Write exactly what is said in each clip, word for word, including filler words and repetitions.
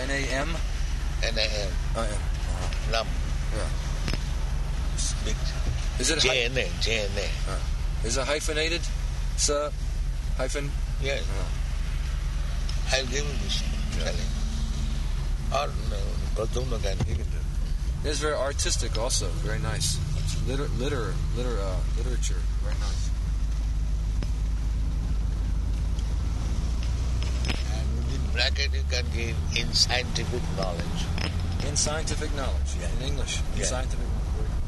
N A M? N A M. I M. Uh-huh. Nam. Yeah. Big. Is it J N A. J N A. Uh, is it hyphenated, sir? Hyphen? Yes. Uh, I'll give you this. Yeah. Or no, Prathuma can give it. it's very artistic also. Very nice. It's liter, liter, liter, uh, literature. Very nice. And within bracket you can give in scientific knowledge. In scientific knowledge. Yeah. In English. In Yeah. scientific knowledge.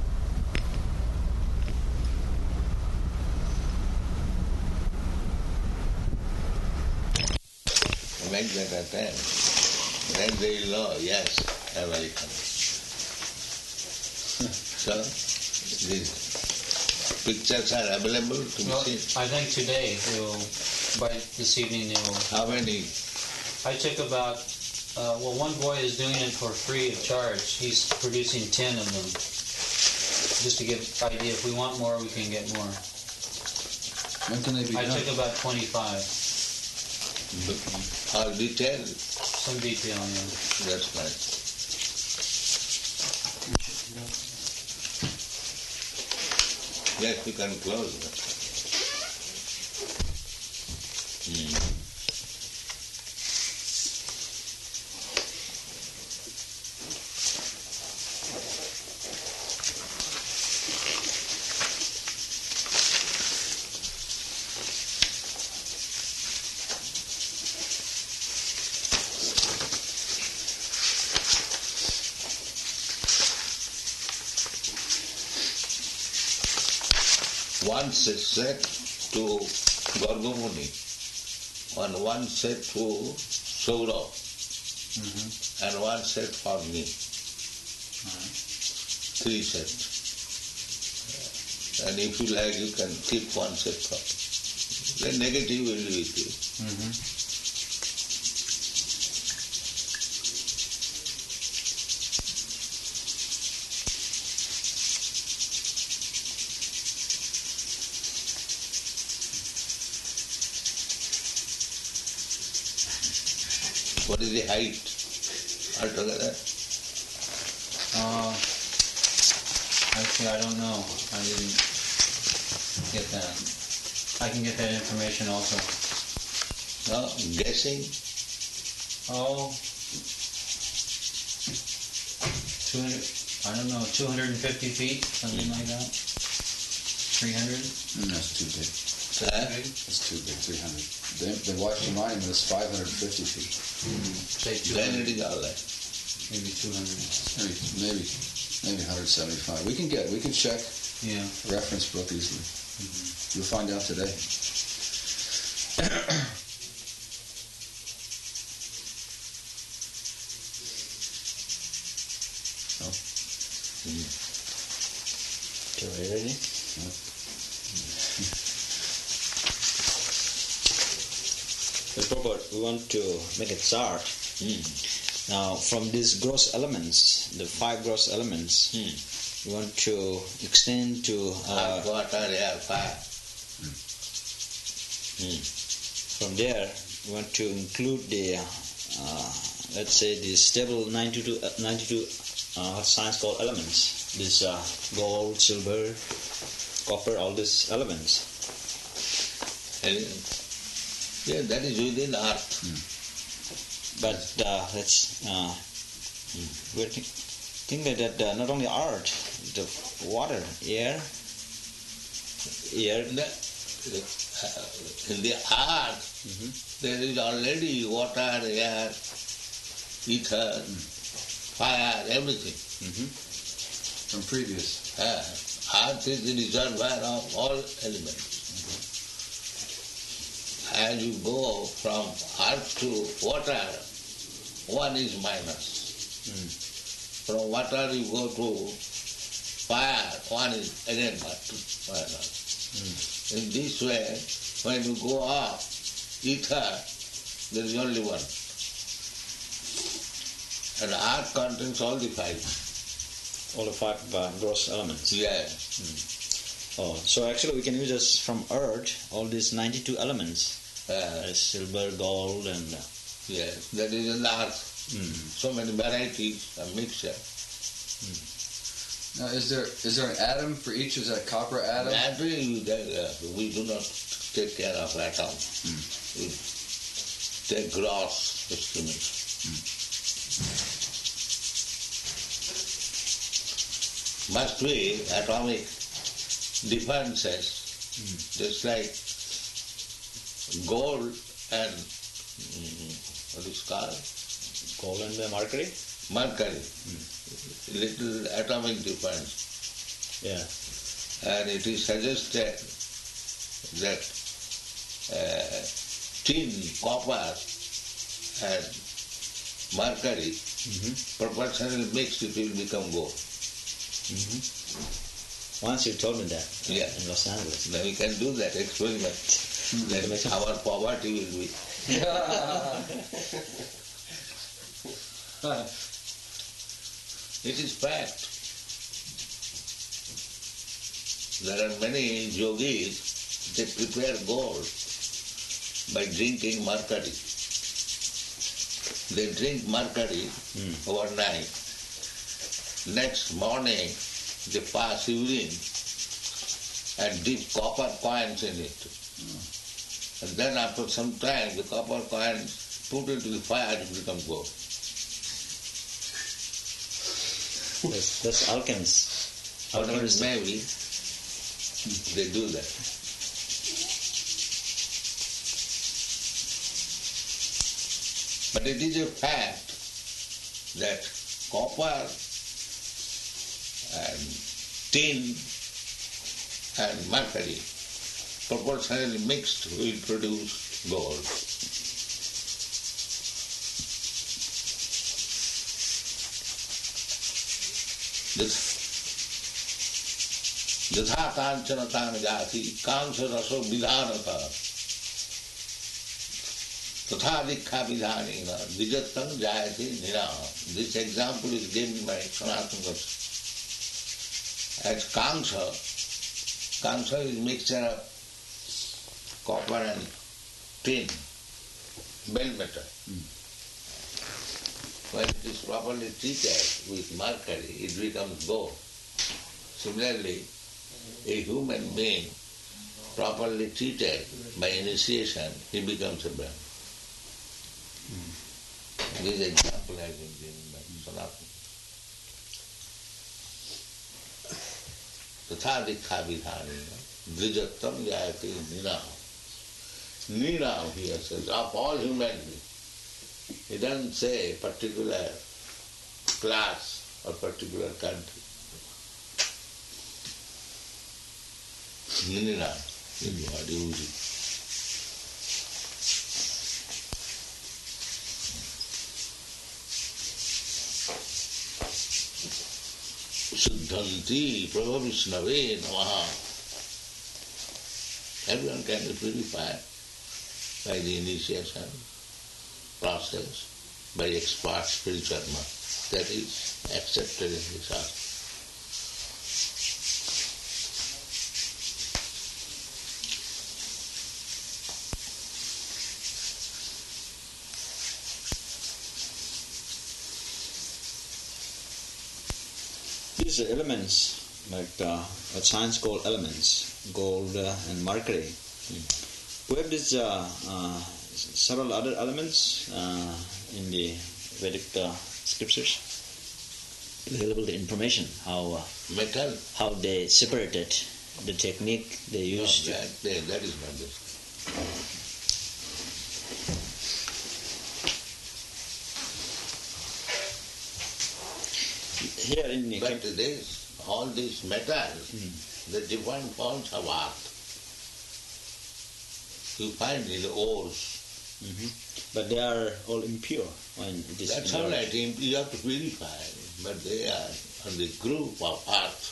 Like that at time. Then they will know, yes, American. So, these pictures are available to be Well, seen. I think today they will, by this evening they will. How many? I took about, uh, well, one boy is doing it for free of charge. He's producing ten of them. Just to give an idea, if we want more, we can get more. When can they be I done? took about twenty-five. All detailed? Some detail, yeah. That's fine. Yes, you can close that. Hmm. One set set to Gargamuni, and one set to Saurav, Mm-hmm. and one set for me. Right. Three sets. And if you like, you can keep one set for me. The negative will be with you. Mm-hmm. What is the height altogether? Uh, actually, I don't know. I didn't get that. I can get that information also. No, guessing. Oh, two hundred, I don't know, two hundred fifty feet, something like that. three hundred? Mm, that's too big. Huh? That's too big, three hundred. The, the Washington Monument is five hundred fifty feet. Say Then it two hundred, is all right. maybe two hundred. Maybe, maybe, maybe one hundred seventy-five. We can get, we can check Yeah. reference book easily. You'll find out today. So, are you ready? So, Prabhupada, we want to make a chart. Hmm. Now, from these gross elements, the five gross elements, Hmm. we want to extend to uh, Hot water, air, fire. Hmm. From there, we want to include the, uh, let's say, the stable ninety-two, uh, ninety-two uh, what science called elements. This uh, gold, silver, copper, all these elements. And, yeah, that is within earth. But uh, let's uh, we think, think that uh, not only earth, the water, air, air. In the, uh, in the earth, Mhm. there is already water, air, ether, fire, everything. Mhm. From previous. Uh, earth is the reservoir of all elements. As you go from earth to water, one is minus. From water you go to fire, one is again minus. In this way, when you go up, ether, there is only one. And earth contains all the five. All the five uh, gross elements. Yes. Oh, so actually we can use as from earth all these ninety-two elements, Uh, uh, silver, gold, and uh, Yes, that is in the earth. Mm. So many varieties of mixture. Now, is there is there an atom for each? Is that copper atom? That we, uh, we do not take care of atom. Mm. We take gross estimate. Must be atomic differences, Mm. just like gold and mm, what is called Gold and the mercury? mercury, little atomic difference, Yeah. and it is suggested that uh, tin, copper, and mercury Mm-hmm. proportionally mixed, it will become gold. Mm-hmm. Once you told me that uh, Yeah. in Los Angeles. Now we can do that experiment. Then our poverty will be. It is fact. There are many yogis, they prepare gold by drinking mercury. They drink mercury Mm. overnight. Next morning, they pass urine and dip copper coins in it. And then after some time, the copper coins put into the fire, it becomes gold. That's, that's alchemist. Whatever it Alchemist. may be, they do that. But it is a fact that copper and tin and mercury proportionally mixed will produce gold. यथा कांचन तान जाति कांस रसो विधानता तथा दीक्षा विधानेन द्विजत्तं जायते निराम. This example is given by Sanatana Goswami. As Kansa, Kansa is mixture of copper and tin, bell metal. Mm. When it is properly treated with mercury, it becomes gold. Similarly, a human being properly treated by initiation, he becomes a Brahman. Mm. This example has been given by Sanatana. Tatha dikha vidhanena dvijattam jayate niram. Niram, he says, of all human beings. He doesn't say particular class or particular country. Niram is what he uses. Siddhanti Prabhavishnave Namaha. Everyone can be purified by the initiation process, by expert spiritual master. That is accepted in the Shastra. These elements, like uh, what science called elements, gold uh, and mercury, mm. we have these uh, uh, several other elements uh, in the Vedic uh, scriptures. Available the information how uh, Metal? how they separated the technique they No, used. that, that, that is not this. Here in the But this, all these metals, Mm. the different forms of earth, you find in the ores. Mhm. But they are all impure when it is That's in all the- right, you have to purify, but they are on the group of earth.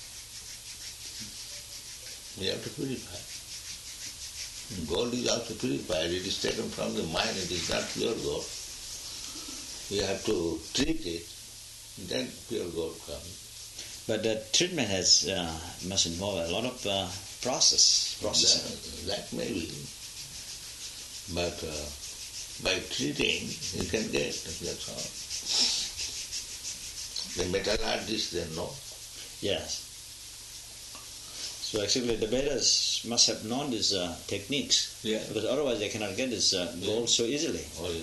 You have to purify. Gold is also purified, it is taken from the mine, it is not pure gold. You have to treat it, then pure gold comes. But the treatment has uh, must involve a lot of uh, process processing. That, that may be. But uh, by treating, you can get, that's all. The metal artists, they know. Yes. So actually the Vedas must have known these uh, techniques. Yeah. Because otherwise they cannot get this uh, gold so easily. Oh, yeah.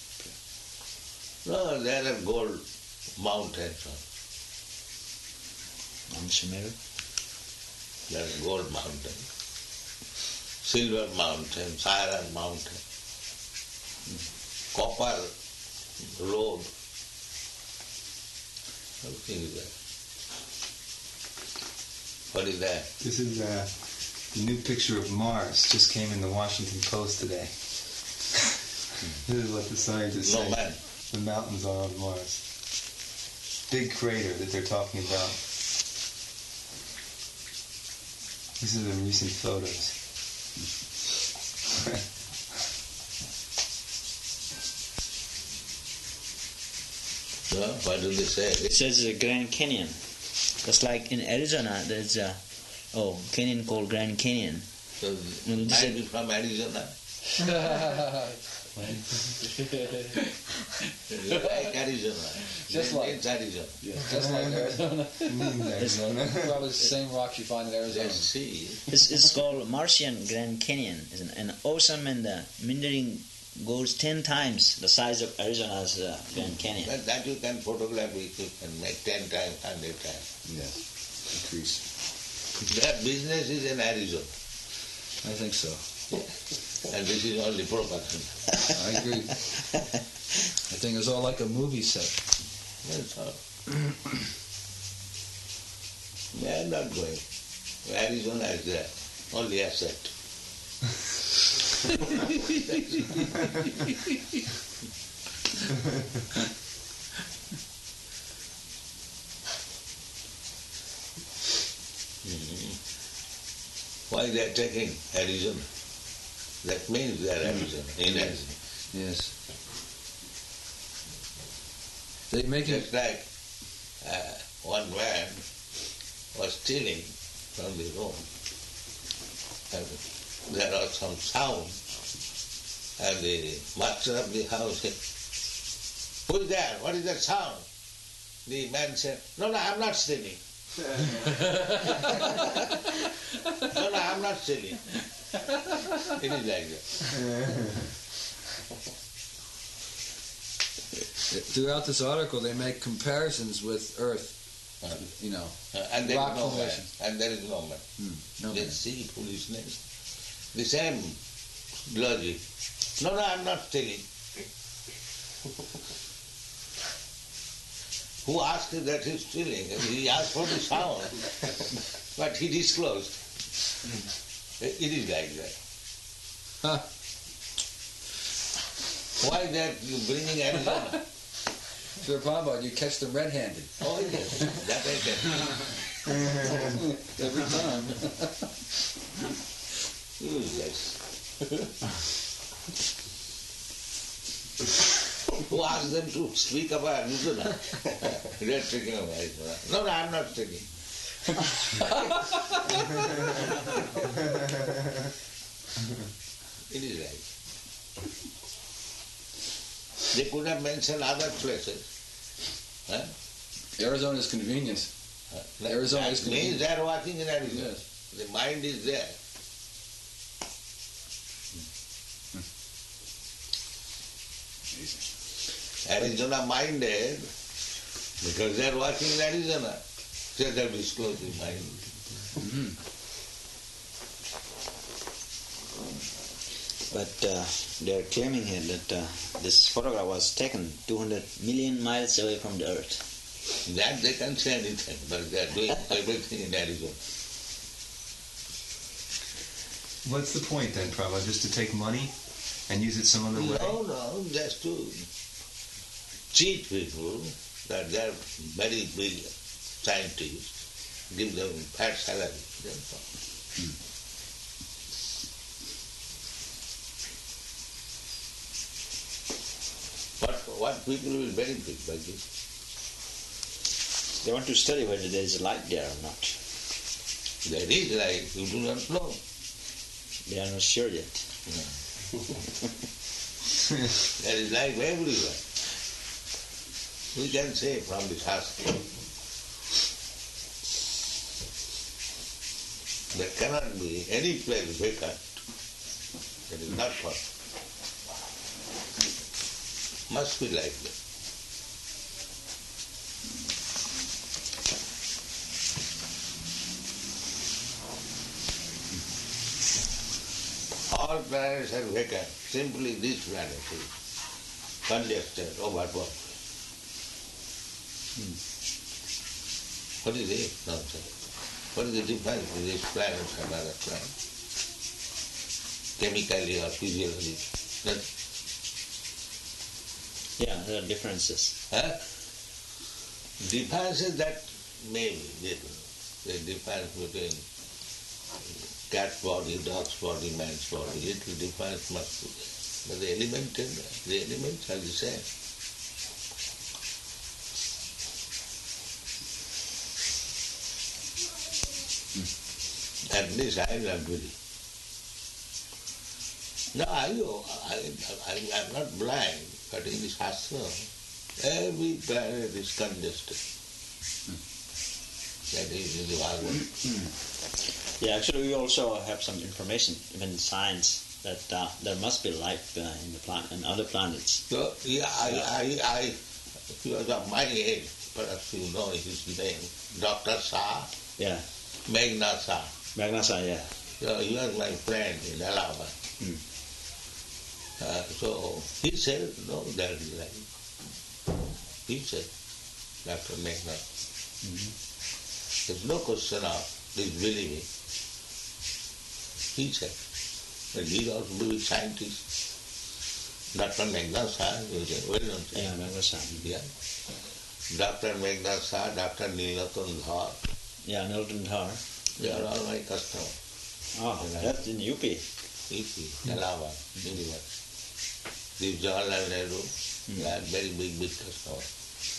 No, there are gold mountains. On Sumeru. There are gold mountains, silver mountains, iron mountain, copper road. Everything is there. What is that? This is uh, the new picture of Mars. Just came in the Washington Post today. This is what the scientists No say. man. The mountains are on Mars. Big crater that they're talking about. These are the recent photos. No? What do they say? It says uh, Grand Canyon. Just like in Arizona, there's a oh canyon called Grand Canyon. So, Mm, this might be from Arizona. You like Arizona. Just It like- means Arizona. Just like Arizona. Means Arizona. Probably the same rocks you find in Arizona. Just see. It's, it's called Martian Grand Canyon. It's an, an awesome and uh, meandering goes ten times the size of Arizona's uh, Grand Canyon. But that you can photograph it, you can make ten times, hundred times. Yeah. Increase. Their business is in Arizona. I think so. And this is only production. I agree. I think it's all like a movie set. That's all. They are not going. Arizona is there. Only asset. Why they are taking Arizona? That means they are Arizona, in Arizona. Yes. They make it. Just like uh, one man was stealing from the room. And there was some sound. And the master of the house said, "Who is there? What is that sound?" The man said, "No, no, I'm not stealing." No, no, I'm not stealing. It is like that. Throughout this article, they make comparisons with Earth. Uh, You know, uh, and there Rock is no man. formation. And there is no man. no They man. see foolishness. The same logic. No, no, I'm not stealing. Who asked him that he's stealing? He asked for the sound, but he disclosed. It is like that. Huh. Why that you bringing Arizona? Sir Prabhupada, you catch them red-handed Oh yes, that I can. every time. Useless. Who asked them to speak about Arizona? They are speaking about Arizona. No, no, I'm not speaking. It is right. They could have mentioned other places. Huh? Arizona is convenient. Uh, Arizona that is means convenient. they are working in Arizona. Yes. The mind is there. Arizona minded because they are working in Arizona. So they have disclosed the mind. But uh, they're claiming here that uh, this photograph was taken two hundred million miles away from the Earth. That they can say anything, but they are doing everything in Arizona. What's the point then, Prabhupada? Just to take money and use it some other way? No, no, just to cheat people that they are very big scientists, give them fat salary. That's all. What, what people will benefit by this? They want to study whether there is light there or not. There is light, you do not know. They are not sure yet. That is life everywhere. We can say from the Shastra. There cannot be any place vacant. That is not possible. Must be like that. All planets are vacant. Simply this planet is congested, overworked. Hmm. What is it? Nonsense. What is the difference between this planet and other planets? Chemically or physiologically? Nothing. Yeah, there are differences. Huh? Differences that may be little. The difference between cat's body, dog's body, man's body, little difference must be there. But the element and the elements are the same. At least I am not believe. No, I, I, I, I'm not blind, but in the Shastra, every planet is congested. That is in the Bhagavad. Yeah, actually, we also have some information, even in science, that uh, there must be life uh, in the planet and other planets. So, yeah, I, I, I, he was of my age, perhaps you know his name, Doctor Shah, Yeah, Meghna Shah. Magnasa, yeah. So he was my friend in Allahabad. Hmm. Uh, so he said, no, there is life. He said, Doctor Meghna. Mm-hmm. There's no question of disbelieving. He said, but he is also a big scientist. Doctor Meghna Shah, he was a well-known Yeah, scientist. Magnasa. Yeah. Doctor Meghna Shah, Doctor Neelatan Dhar, Yeah, Nilton Dhar. they are all my customers. Oh, that's in U P. U P, Allahabad, University. The Jawaharlal Nehru, they are very big, big customers.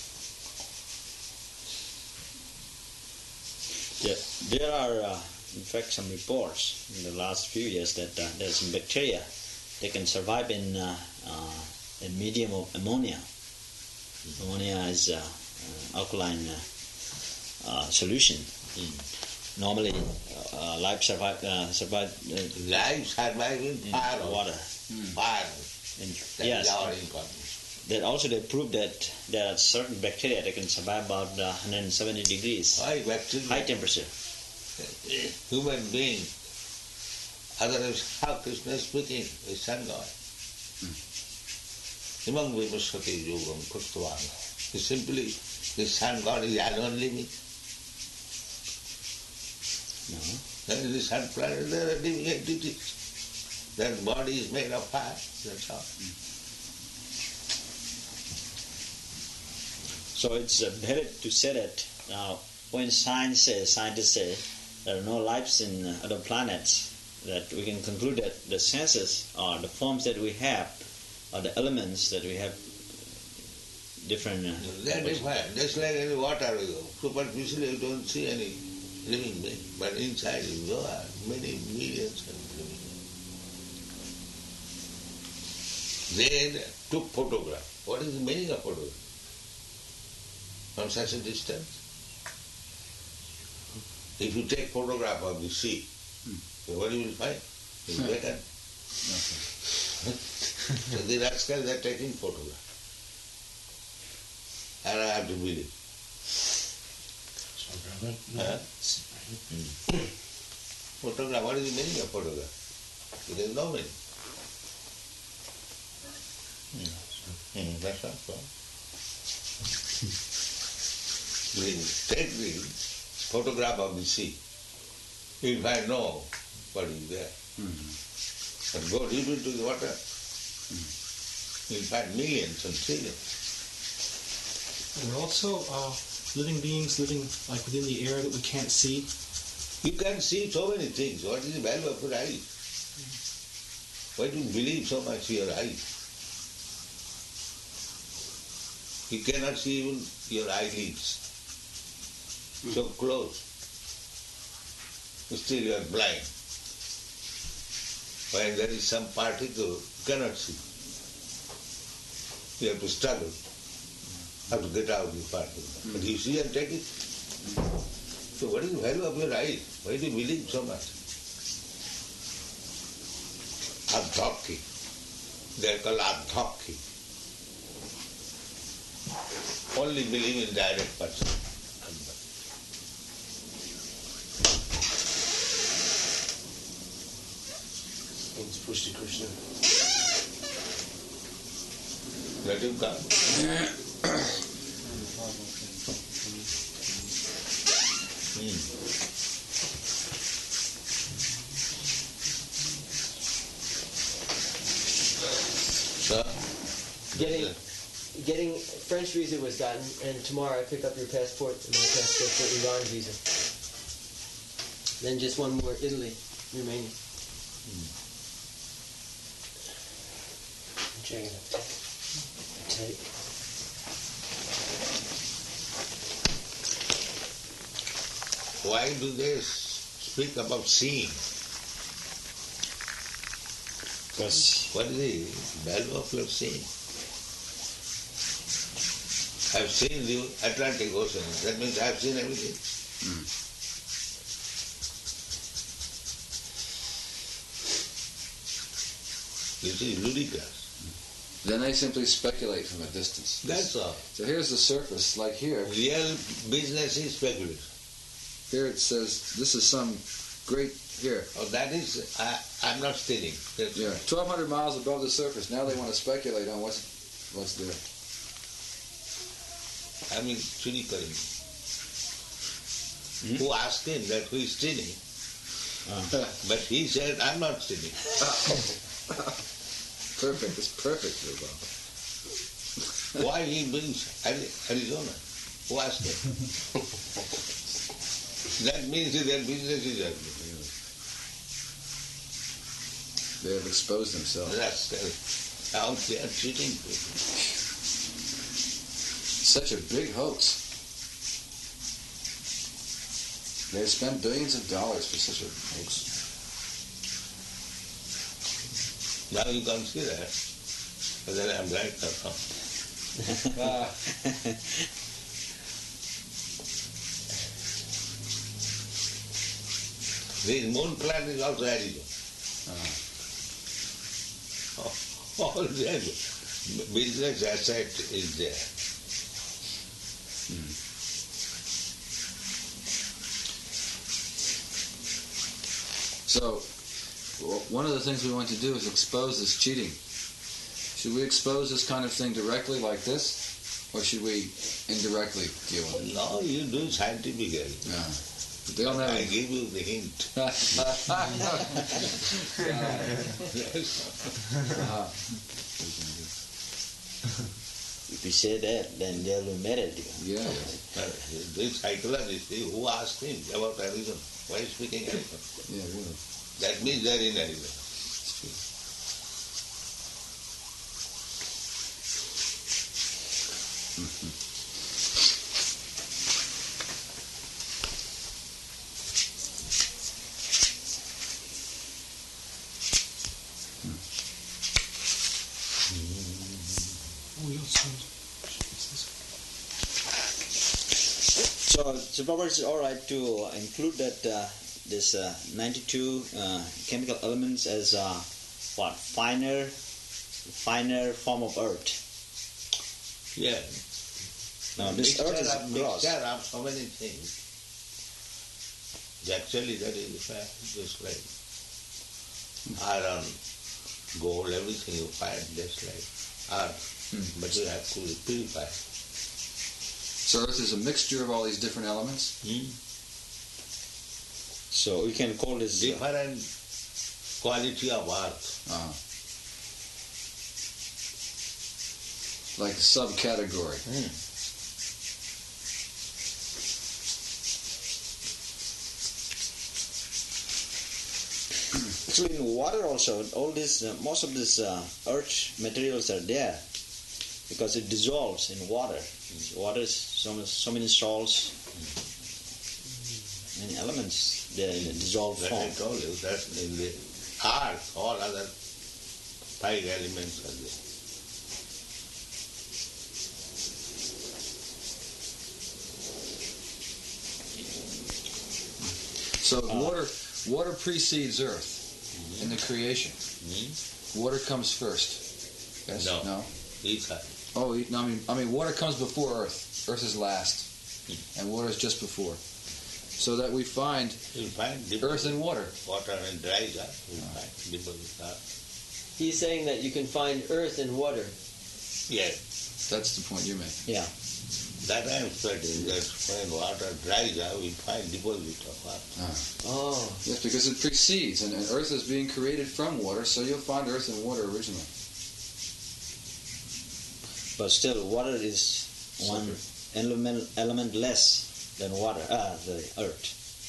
Yeah, there are, uh, in fact, some reports in the last few years that uh, there's some bacteria that can survive in uh, uh, a medium of ammonia. Ammonia is uh, uh, alkaline uh, uh, solution. Normally, uh, uh, life survive uh, survive uh, Life surviving in fire, water. fire. And That yes, is our information. that also they proved that there are certain bacteria that can survive about uh, one hundred seventy degrees Why bacteria? high temperature. Human being, otherwise how Krishna is speaking, is sun God. Imam Vimashati Yogam Kustavanga. Simply, the sun God is alone living. No. Then the sun planet, there are living entities. Their body is made of fire, that's all. So it's uh, better to say that now when science says, scientists say there are no lives in uh, other planets, that we can conclude that the senses or the forms that we have or the elements that we have different. Uh, They are different. Just like in the water, you go. Superficially you don't see any living being, but inside you go are many millions of living beings. They took photograph. What is the meaning of photograph? From such a distance? If you take photograph of the sea, so what you will find? It's vacant. So the rascals are taking photograph. And I have to believe. Huh? Hmm. Photograph, what is the meaning of photograph? There is no meaning. Hmm. That's not so. We take the photograph of the sea. If I know what is there, but go deep into the water, you'll find millions and trillions. There are also uh, living beings living like within the air that we can't see. You can see so many things. What is the value of your eyes? Why do you believe so much in your eyes? You cannot see even your eyelids. So close. Still you are blind. When there is some particle, you cannot see. You have to struggle. How to get out of the part. But you see and take it. So what is the value of your eyes? Why do you believe so much? Adhokki. They are called adhokki. Only believe in direct person. Means push to Krishna. Let him come. Hmm. So, Getting getting French visa was gotten, and tomorrow I pick up your passport and my passport for Iran visa. Then just one more, Italy remaining. Checking it. Tape. why do they speak about seeing? Because What is the value of your seeing? I've seen the Atlantic Ocean. That means I've seen everything. This is ludicrous. Then they simply speculate from a distance. That's all. So here's the surface, like here. Real business is speculation. Here it says this is some great here. Oh, that is, I, I'm not stealing. That's Yeah, twelve hundred miles above the surface. Now they want to speculate on what's what's there. I mean, cynical. Who asked him that who is stealing? But he said, I'm not stealing. Perfect. It's perfect, Rupa. Why he brings Ari- Arizona? Who asked him? That means that their business is ugly. They have exposed themselves. That's how they are cheating people. Such a big hoax. They have spent billions of dollars for such a hoax. Now you consider whether I'm right or wrong. Ah. This moon planet is also Arizona. All their business asset is there. So, w- one of the things we want to do is expose this cheating. Should we expose this kind of thing directly like this? Or should we indirectly deal with it? No, you do scientifically. Yeah. They'll never... I give you the hint. if you say that, then they'll be mad at you. Yeah. But this psychologist, who asked him about Arizona? Why is speaking Arizona? Yeah, really. That means they're in Arizona. Oh, yeah, so So, so Prabhupada, it's all right to uh, include that uh, this uh, ninety-two uh, chemical elements as uh, what finer, finer form of earth. Yeah. Now this Mixture earth is of, gross. mixture of so many things. Actually, that is the fact. Just like iron, gold, everything you find just like earth. But you have to purify. So Earth is a mixture of all these different elements? So we can call this uh, Different quality of earth. Uh, like a subcategory. actually in water also. All this, uh, most of this uh, earth materials are there because it dissolves in water. Water is so, much- so many salts, many elements there in a dissolved That form. I told you that in the earth, all other five elements are there. So water water precedes Earth in the creation. Hmm? Water comes first. Yes? No. No? Ether. Oh, e- no, I mean, I mean, water comes before Earth. Earth is last, and water is just before. So that we find You find Earth and water. water and dries up. You find deposit up. He's saying that you can find earth and water. Yes. That's the point you make. Yeah. That I am studying. That when water dries up, we find deposit of earth. Oh. Yes, because it precedes, and, and Earth is being created from water, so you'll find Earth and water originally. But still, water is one element, element less than water, uh, the earth.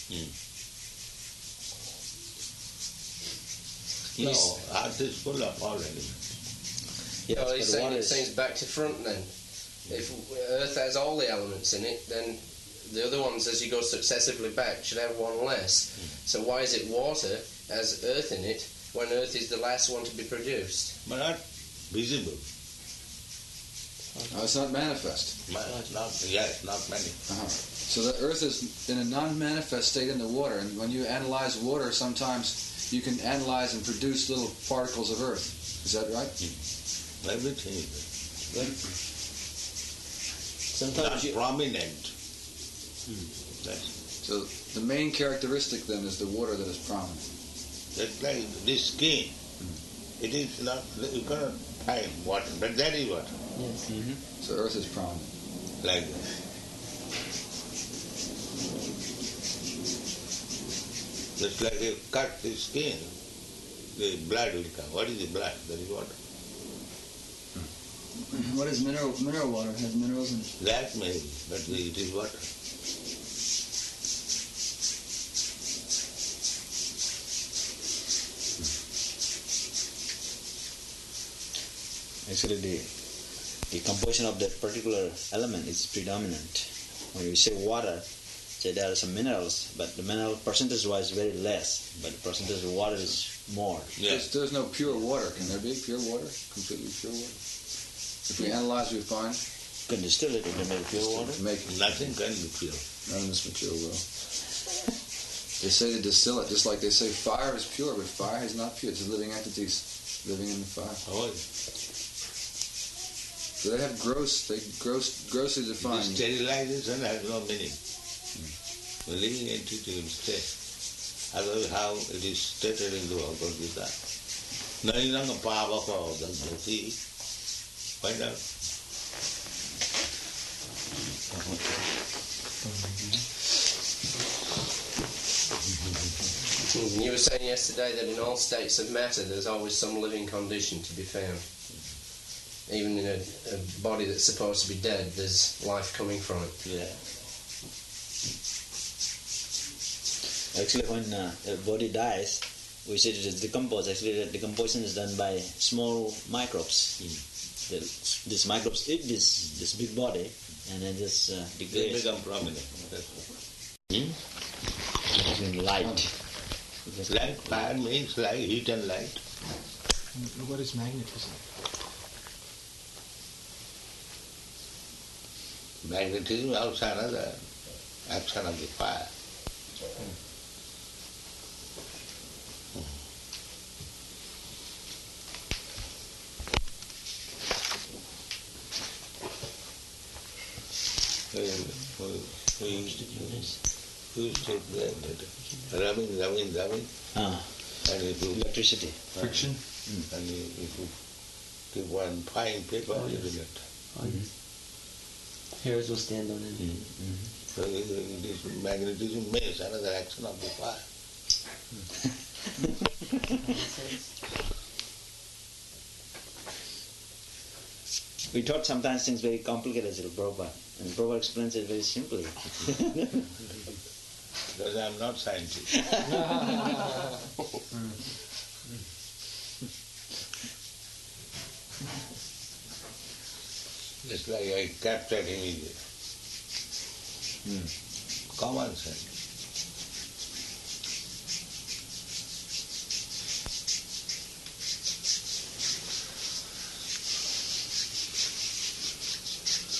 No, earth is full of all elements. Yes, Well, but he's saying water it is, seems back to front then. If Earth has all the elements in it, then the other ones, as you go successively back, should have one less. So why is it water has Earth in it when Earth is the last one to be produced? But not visible. No, it's not manifest. Ma- Not, yes, not many. Uh-huh. So the Earth is in a non-manifest state in the water, and when you analyze water, sometimes you can analyze and produce little particles of Earth. Is that right? Everything is Sometimes not you. prominent. That's, So the main characteristic then is the water that is prominent. that's like this skin. It is not, you cannot find water, but that is water. Yes. So Earth is prominent. Like that. Just like you cut the skin, the blood will come. What is the blood? That is water. What is mineral mineral water? It has minerals in it. That may be, but it is water. actually the, the composition of that particular element is predominant. When you say water, say there are some minerals, but the mineral percentage-wise very less, but the percentage of water is more. There's, there's no pure water. Can there be pure water? Completely pure water? If we analyze, we find You can distill it into make pure water. make Nothing can be pure. none of this material will. They say to distill it, just like they say fire is pure, but fire is not pure. It's living entities living in the fire. Oh, So they have gross, they gross, grossly defined. sterilization has no meaning. The living entity will stay. Otherwise, how it is stated in the Bhagavad Gita. Narinanga pavaka dhanti. Find out. You were saying yesterday that in all states of matter there's always some living condition to be found. Even in a, a body that's supposed to be dead, there's life coming from it. Yeah. Actually, when uh, a body dies, we say it is decomposed. Actually, the decomposition is done by small microbes. The, these microbes eat this this big body, and then just uh, They degrade become prominent. in light. Light, fire means like heat and light. And what is magnetism? Magnetism is also another action of the fire. We used to rubbing, rubbing, rubbing, Ah, and if you, electricity. Friction? and you, if you keep one fine paper, you will get. Hairs will stand on it. So it is magnetism means another action of the fire. We thought sometimes things very complicated as Prabhupada, and Prabhupada explains it very simply. Because I am not scientist. Just like I captured immediately. Common sense.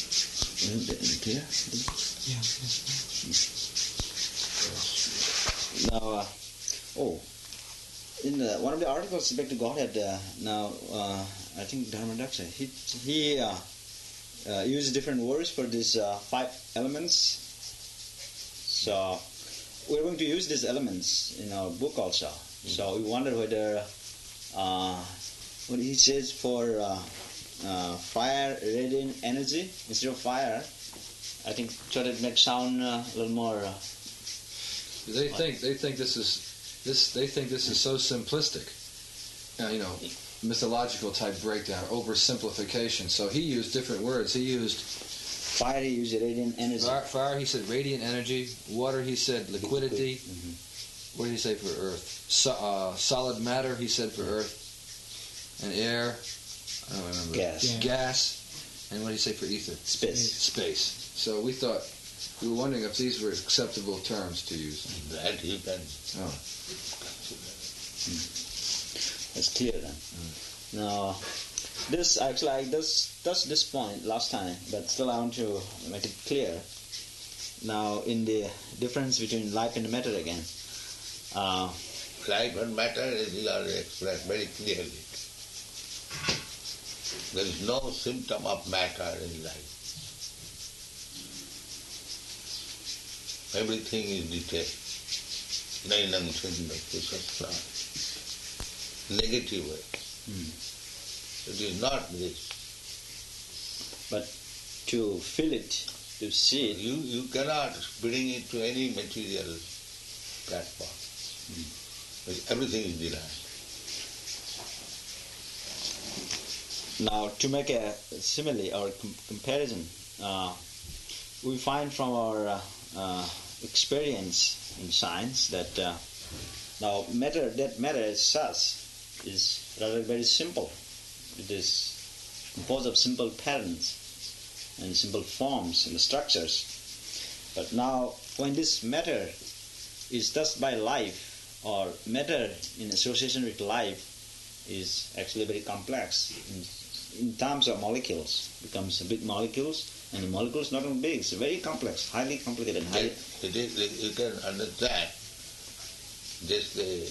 Clear? Yeah. Yes. Now, uh, oh, in the, one of the articles back to Godhead, uh, now uh, I think Dharmadaksa, he he uh, uh, used different words for these uh, five elements. So we're going to use these elements in our book also. Mm-hmm. So we wonder whether uh, what he says for uh, uh, fire, radiant energy instead of fire, I think thought it might sound uh, a little more. Uh, They think they think this is this they think this is so simplistic, uh, you know, mythological type breakdown, oversimplification. So he used different words. He used fire. He used radiant energy. Fire, fire he said radiant energy. Water. He said liquidity. Mm-hmm. What did he say for earth? So, uh, solid matter. He said for earth. And air. I don't remember. Gas. Yeah. Gas. And what did he say for ether? Space. Space. So we thought. We were wondering if these were acceptable terms to use. That you can. Oh. That's clear then. Mm. Now, this actually I just touched this point last time, but still I want to make it clear. Now, in the difference between life and matter again. Uh, Life and matter is already expressed very clearly. There is no symptom of matter in life. Everything is detailed. Nainam Chandra Kusasla. Negative way. hmm. It is not this. But to feel it, to see it, You you cannot bring it to any material platform. Mm. Everything is divine. now to make a simile or com- comparison, uh, we find from our uh, uh, experience in science that uh, now matter, that matter as such is rather very simple. It is composed of simple patterns and simple forms and structures. But now when this matter is touched by life, or matter in association with life is actually very complex. In, in terms of molecules, becomes big molecules, and the molecules not only big, it's very complex, highly complicated. Highly It is, you can understand just the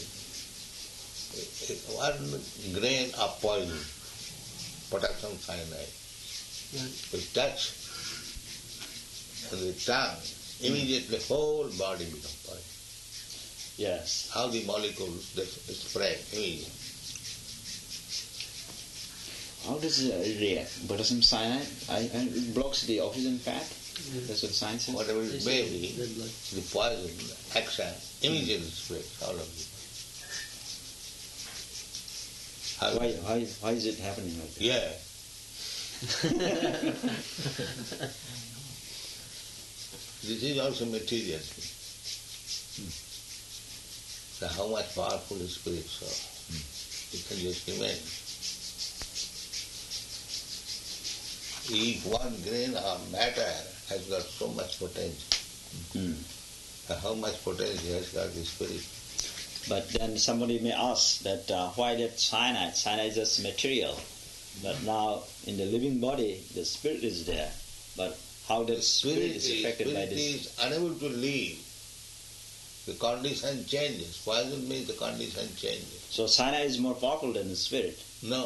one grain of poison, potassium cyanide, will touch and the tongue, immediately whole body becomes poison. yes. How the molecules they spread immediately. How does it react? Potassium cyanide, I, I, it blocks the oxygen path. That's what science says. Whatever it may be, the poison, action, immediately spreads all of it. How- Why, why, why is it happening like that? Yeah. This is also material. So how much powerful is spirit soul? You can just imagine. Each one grain of matter has got so much potential. Mm. So how much potential has got the spirit? But then somebody may ask that uh, why that cyanide? Cyanide is just material. But now in the living body, the spirit is there. But how that spirit is affected by spirit this? is unable to live. The condition changes. Poison means the condition changes. So cyanide is more powerful than the spirit. No.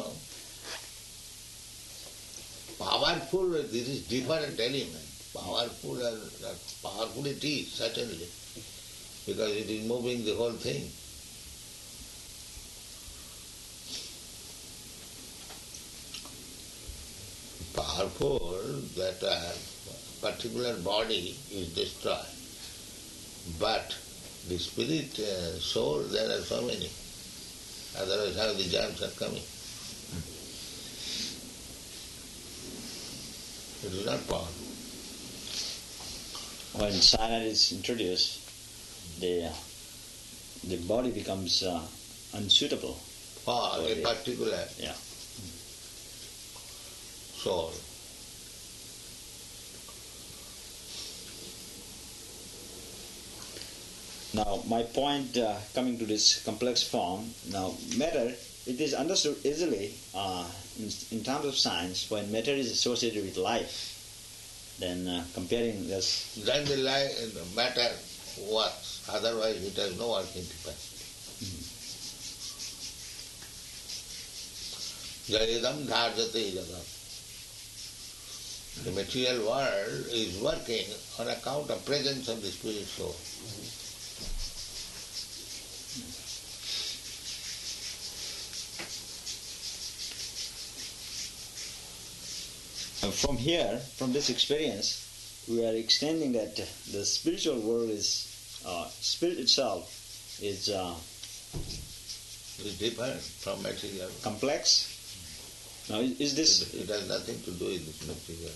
Powerful, this is different element. Powerful, and uh, powerful it is, certainly. Because it is moving the whole thing. Powerful that a particular body is destroyed. But the spirit, uh, soul, there are so many. Otherwise how the germs are coming? It is not powerful. When cyanide is introduced, the uh, the body becomes uh, unsuitable. For for a the- particular Yeah. soul. Now, my point uh, coming to this complex form, now matter, it is understood easily uh, in, in terms of science when matter is associated with life. Then uh, comparing this, Then the life, the matter works. Otherwise it has no working capacity. Jayadam dharjate jagat. The material world is working on account of presence of the spirit soul. Uh, From here, from this experience, we are extending that the spiritual world is, uh, spirit itself is uh, It is different from material. complex. Now, is, is this It, it has nothing to do with this material.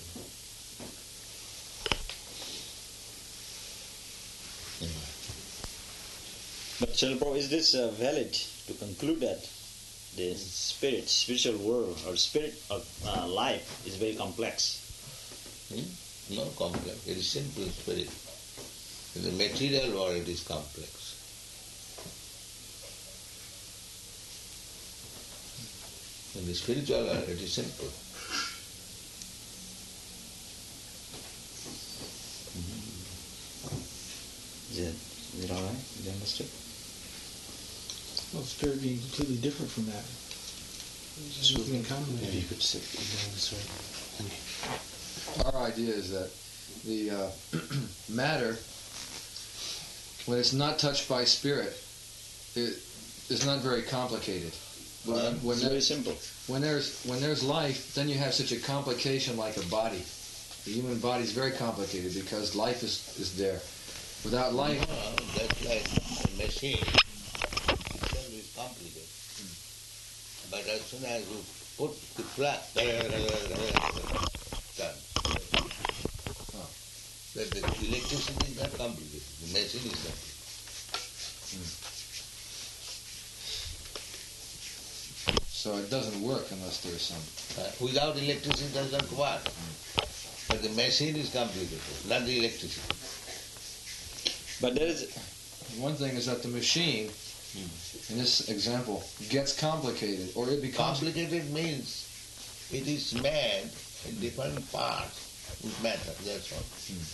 But Srila Prabhupada, is this uh, valid to conclude that the spirit, spiritual world or spirit of uh, life is very complex? Hmm? No complex. It is simple spirit. In the material world it is complex. In the spiritual world it is simple. Is it, is it all right? Is it understood? Well, spirit being completely different from that. There's nothing in common with Maybe you it. could sit down this way. Our idea is that the uh, matter, when it's not touched by spirit, it is not very complicated. But when, when, It's very there, simple. when there's when there's life, then you have such a complication like a body. The human body is very complicated because life is, is there. Without life, No, that's like a machine. Itself is complicated. But as soon as you put the flat, done. That the electricity is not complicated. The machine is complicated. so it doesn't work unless there's some. Uh, without electricity it doesn't work. But the machine is complicated, not the electricity. But there is, One thing is that the machine, in this example, gets complicated, or it becomes. Complicated means it is made in different parts with matter, that's all.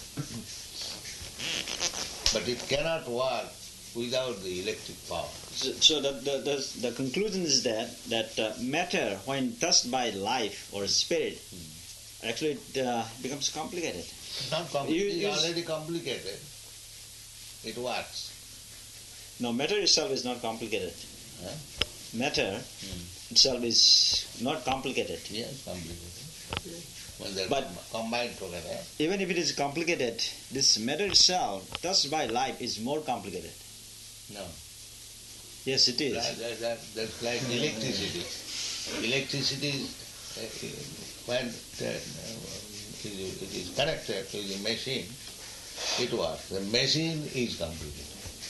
But it cannot work without the electric power. so, so the, the, the, the conclusion is that, that uh, matter, when touched by life or spirit, actually it uh, becomes complicated. It's not complicated, You- you- it's already complicated. It works. No, matter itself is not complicated. Huh? Matter itself is not complicated. Yes, complicated. When they're But- com- combined together. Even if it is complicated, this matter itself, touched by life, is more complicated. No. Yes, it is. That, that, that, that's like electricity. Electricity is, uh, when uh, it is- it is connected to the machine, it works. The machine is complicated.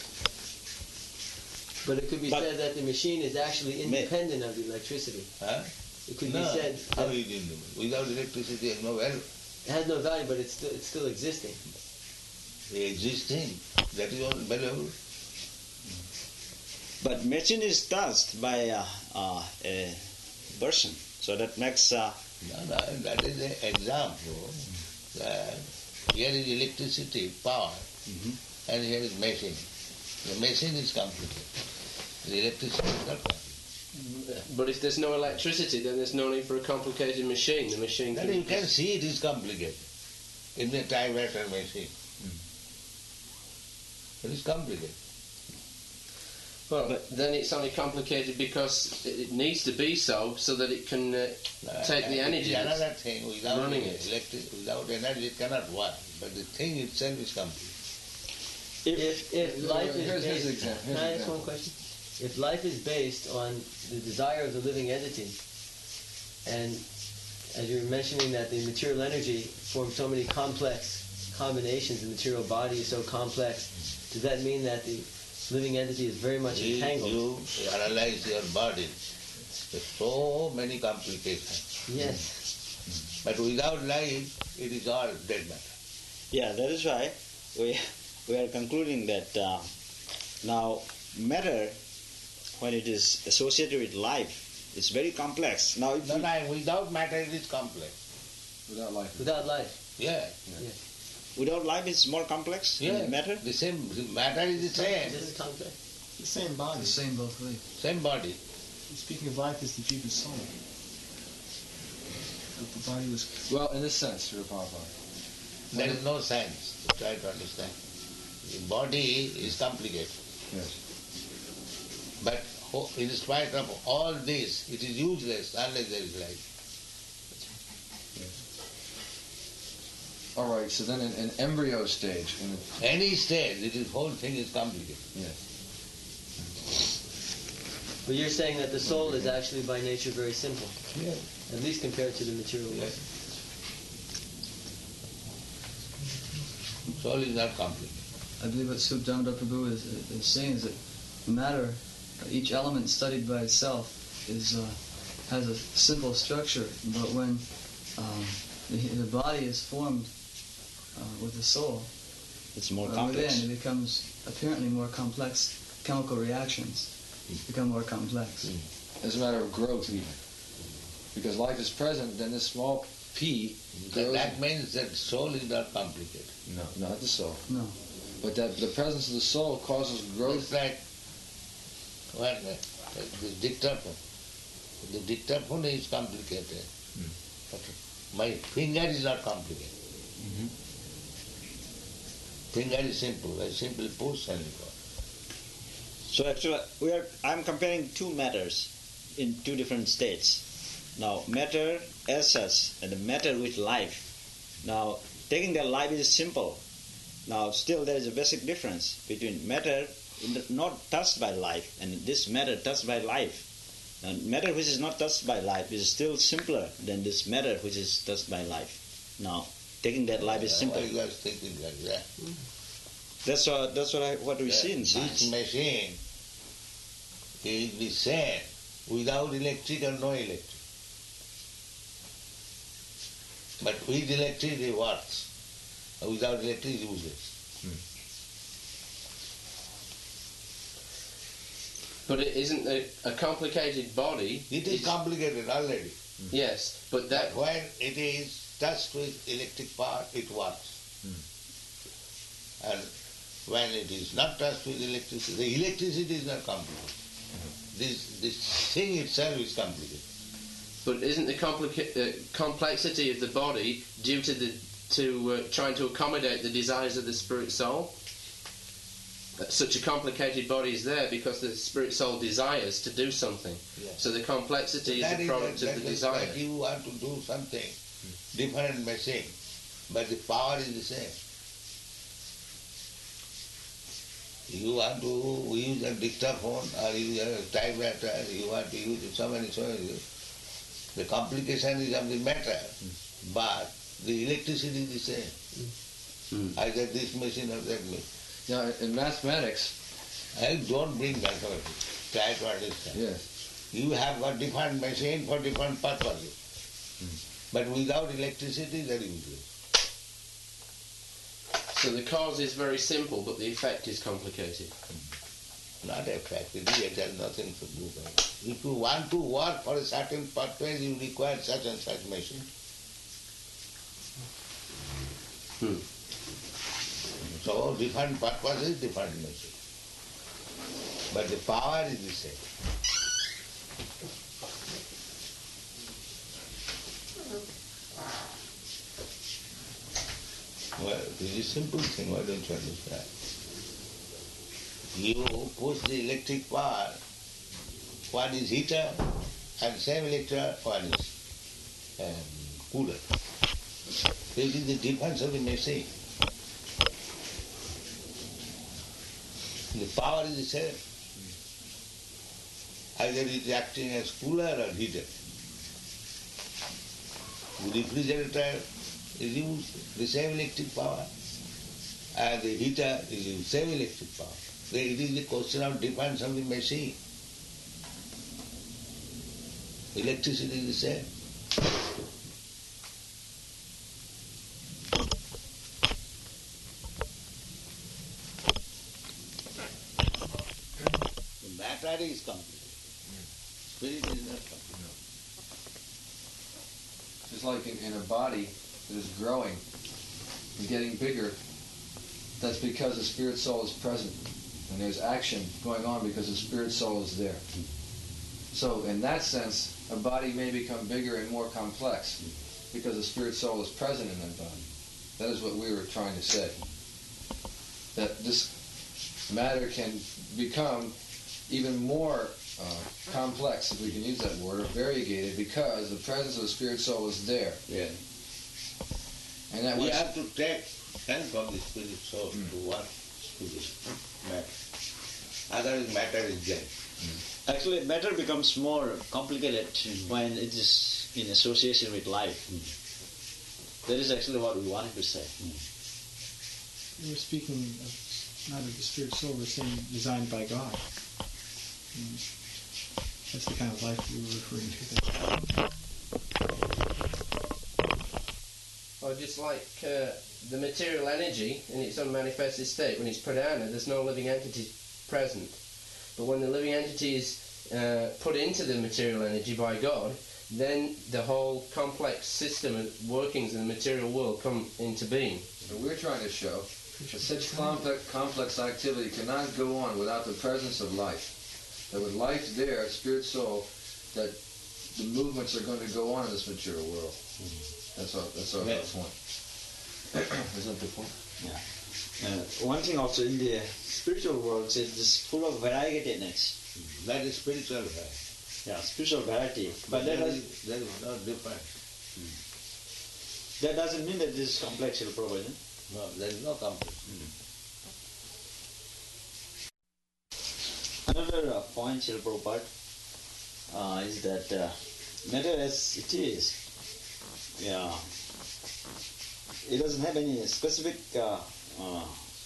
But it could be But- said that the machine is actually independent of the electricity. Huh? It could No, be said how that is it independent? Without electricity, there's no value. it has no value, but it's still, it's still existing. The existing, that is all valuable. But machine is touched by uh, uh, a person, so that makes uh, No, no, that is an example that here is electricity, power, and here is machine. The machine is complicated. The electricity is not complicated. But if there's no electricity, then there's no need for a complicated machine. The machine Then can you can see it is complicated in the typewriter machine. It is complicated. Well, then it's only complicated because it it needs to be so, so that it can uh, take the And energy. it is another thing, without running the it. electric, without energy it cannot work. But the thing itself is complete. If if life is Here's- here's based, an example. Here's can I an ask example. one question? If life is based on the desire of the living entity, and as you were mentioning that the material energy forms so many complex combinations, the material body is so complex, does that mean that the living entity is very much You, entangled? you analyze your body. There's so many complications. Yes. But without life, it is all dead matter. yeah. That is why we we are concluding that uh, now matter, when it is associated with life, is very complex. Now, if No, we, no, without matter it is complex. Without life. Without life. Yeah. without life is more complex Yeah, than matter? the same the matter is the same. This is complex. The same body. The same both ways. Same body. Speaking of life, is the jiva soul. But the body was. Well, in this sense, Sri Prabhupada. There is no sense. Try to understand. The body is complicated. Yes. But ho- in spite of all this, it is useless unless there is life. All right. So then, in an embryo stage, in the, Any stage, it is whole thing is complicated. yes. But you're saying that the soul is actually by nature very simple, Yeah. at least compared to the material world. Soul is not complicated. I believe what Sri Damodar Prabhu is, is saying is that matter, each element studied by itself, is uh, has a simple structure, but when um, the, the body is formed uh, with the soul, It's more uh, complex. within, it becomes apparently more complex. Chemical reactions become more complex. As a matter of growth, even. Because life is present, then this small p That, grows. that means that soul is not complicated. No, not the soul. No. But that the presence of the soul causes It's growth. like when uh, the dictaphone. The dictaphone is complicated. But my finger is not complicated. Finger is simple. I simply push and record. So actually, we are. I'm comparing two matters in two different states. Now, matter as such, and the matter with life. Now, taking that life is simple. Now, still there is a basic difference between matter not touched by life and this matter touched by life. And matter which is not touched by life is still simpler than this matter which is touched by life. Now, taking that life is simple. Why you guys thinking like that? That's what that's what I, what we Yeah, see in this science. machine is the same without electric or no electric. But with electric it works. Without electric it is useless. But it isn't a, a complicated body. It is It's- complicated already. Yes, but that But when it is touched with electric power, it works. And when it is not touched with electricity, the electricity is not complicated. This this thing itself is complicated. But isn't the complica- uh, complexity of the body due to the to uh, trying to accommodate the desires of the spirit soul? Uh, Such a complicated body is there because the spirit soul desires to do something. Yeah. So the complexity That is the is product that- of the that is desire. like you want to do something, different machine, but the power is the same. You want to use a dictaphone or use a typewriter, you want to use so many, so many. The complication is of the matter, but the electricity is the same. Either this machine or that machine. Now, in mathematics, I don't bring mathematics. Try to understand. yes. You have got different machine for different purposes. But without electricity, that is useless. So the cause is very simple, but the effect is complicated. Not effect. It has nothing to do with it. If you want to work for a certain purpose, you require such and such machine. Hmm. So different purposes, different machine. But the power is the same. Well, this is a simple thing, why don't you understand? You push the electric power, one is heater, and same electric one is um, cooler. This is the difference of the machine. The power is the same. Either it is acting as cooler or heater. The refrigerator is used the same electric power, and the heater is used same electric power. It is a question of difference of the machine. Electricity is the same. The matter is complete. Spirit is not complete. Just like in, in a body that is growing, and getting bigger, that's because the spirit soul is present. And there's action going on because the spirit soul is there. So in that sense, a body may become bigger and more complex because the spirit soul is present in that body. That is what we were trying to say. That this matter can become even more uh, complex, if we can use that word, or variegated, because the presence of the spirit soul is there. Yeah. And that We was, have to take help from the spirit soul Mm. to work to this matter. Otherwise matter is dead. Actually, matter becomes more complicated when it is in association with life. That is actually what we wanted to say. We were speaking of not of the spirit soul, we're saying designed by God. Mm. That's the kind of life we were referring to there. Or just like uh, the material energy in its unmanifested state, when it's pradhana, there's no living entity present. But when the living entity is uh, put into the material energy by God, then the whole complex system of workings in the material world come into being. and we're trying to show that such complex, complex activity cannot go on without the presence of life. That with life there, spirit soul, that the movements are going to go on in this material world. That's our, that's our Yeah. point. Is that the point? Uh, one thing also in the spiritual world is it's full of variegatedness. That is spiritual life. Yeah, spiritual variety. But There that, does, is, there is no difference. that doesn't mean that this is complex, Srila Prabhupada. No, there is no conflict. Another uh, point, Srila Prabhupada, uh, is that uh, matter as it is, yeah, it doesn't have any specific uh, uh,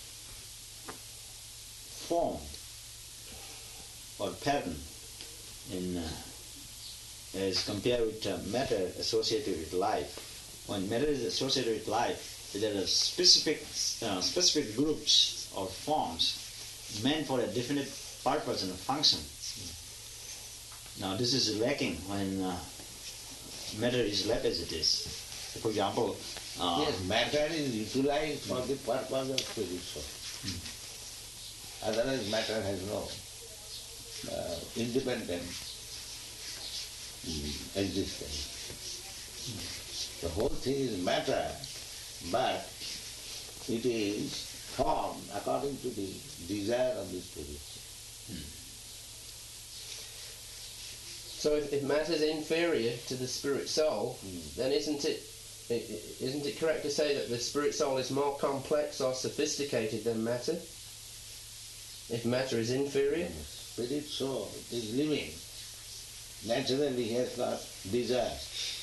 form or pattern in uh, as compared with uh, matter associated with life. When matter is associated with life, there are specific uh, specific groups or forms meant for a definite purpose and a function. Now this is lacking when uh, matter is left as it is. For example, uh, Yes, matter is utilized for the purpose of spirit soul. Otherwise matter has no uh, independent mm, existence. The whole thing is matter, but it is formed according to the desire of the spirit. So if, if matter is inferior to the spirit soul, Mm. then isn't it, i- i- isn't it correct to say that the spirit soul is more complex or sophisticated than matter? If matter is inferior? Spirit soul is living. Naturally he has got desire.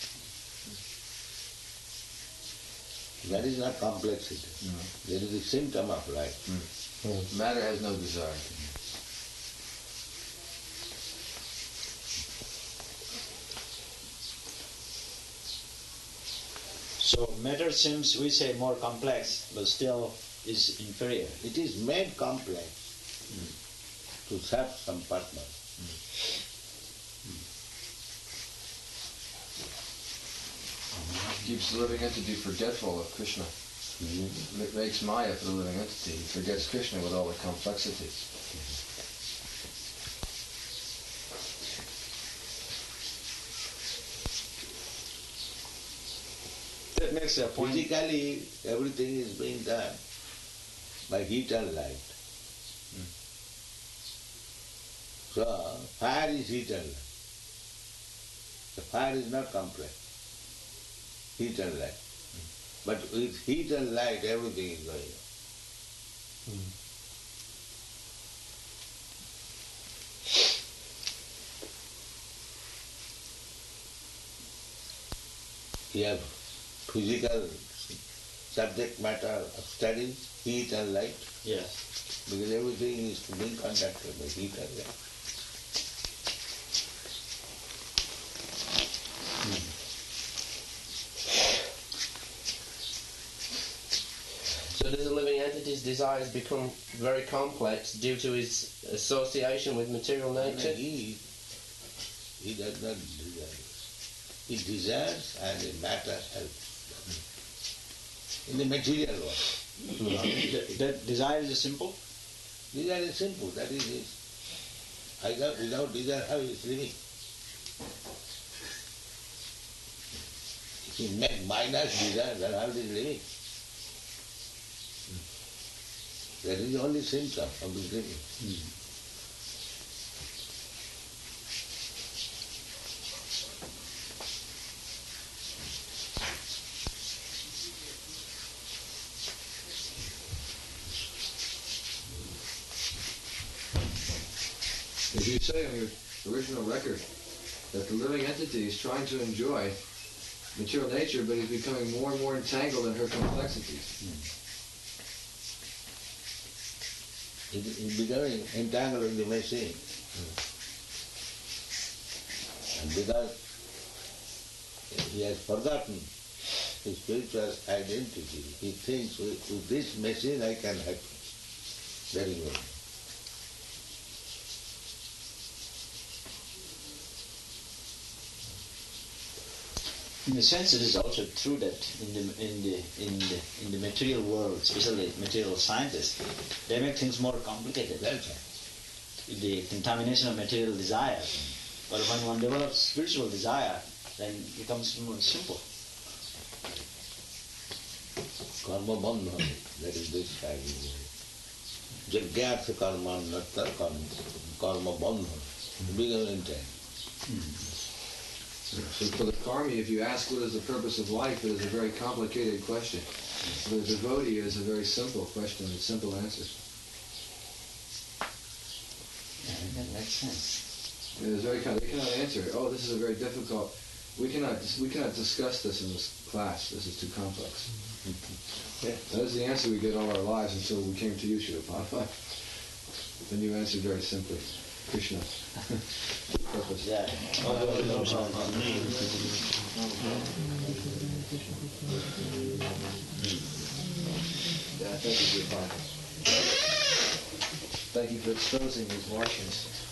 That is not complexity. That is the symptom of life. Matter has no desire. so matter seems, we say, more complex, but still is inferior. It is made complex to serve some purpose. Keeps the living entity forgetful of Krishna. It makes Maya for the living entity. He forgets Krishna with all the complexities. That makes a point. Physically, everything is being done by heat and light. So, fire is heat and light. The fire is not complex. Heat and light. But with heat and light, everything is going on. You have physical subject matter of studies, heat and light, Yes. because everything is being conducted by heat and light. So does the living entity's desires become very complex due to his association with material nature? He, he does not desire. He desires and the matter helps. in the material world. That, that desire is simple. Desire is simple, that is it. I got without desire, how is living? If you make minus desire, then how is living? That is the only symptom of the living. Mm. As you say on your original record, that the living entity is trying to enjoy material nature, but is becoming more and more entangled in her complexities. It is becoming entangled in the machine. And because he has forgotten his spiritual identity, he thinks with, with this machine I can happen. Very good. In a sense, it is also true that in the in the in the in the material world, especially material scientists, they make things more complicated. That's right. The contamination of material desire. But when one develops spiritual desire, then it becomes more simple. Karma bandha, that is this kind. Jagyatha karma natta karma bandha. Bigger intent. Mm. So for the karmi, if you ask what is the purpose of life, it is a very complicated question. For the devotee, it is a very simple question with simple answers. Yeah, that makes sense. It is very they cannot answer. Oh, this is a very difficult. We cannot we cannot discuss this in this class. This is too complex. Yeah. That is the answer we get all our lives until we came to you, Srila Prabhupada. Then you answered very simply. Krishna. Purpose. Yeah. Yeah, thank you, Prabhupada. Thank you for exposing these Martians.